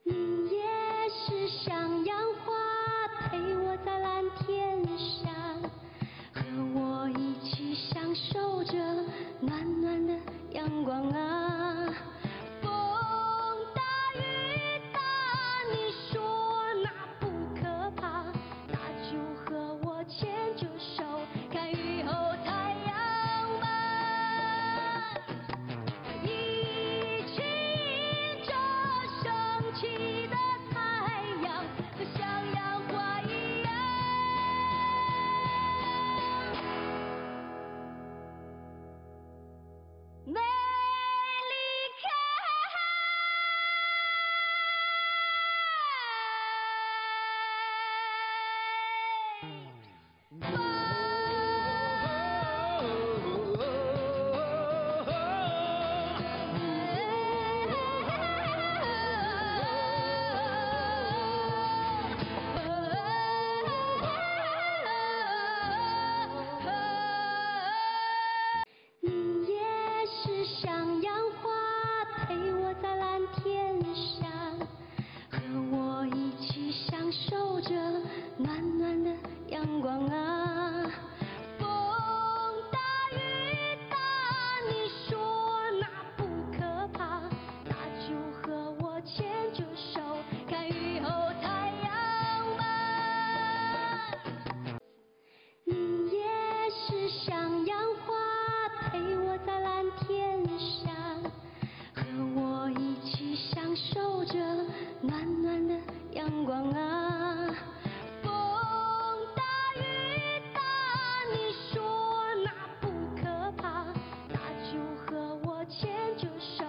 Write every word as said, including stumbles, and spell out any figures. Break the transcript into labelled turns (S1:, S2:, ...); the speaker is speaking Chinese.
S1: 你也是向阳花，陪我在蓝天上，和我一起享受着暖暖的阳光啊。风大雨大，你说那不可怕，那就和我牵着手，看雨后太阳吧。一起迎着升起的太阳，和向阳花一样。美丽开。你也是向阳花，陪我在蓝天上，和我一起享受着暖暖的阳光啊。风大雨大，你说那不可怕，那就和我牵着手，看雨后太阳吧。你也是向阳花，陪我在蓝天上，和我一起享受着暖暖的阳光啊。风大雨大，你说那不可怕，那就和我牵着手。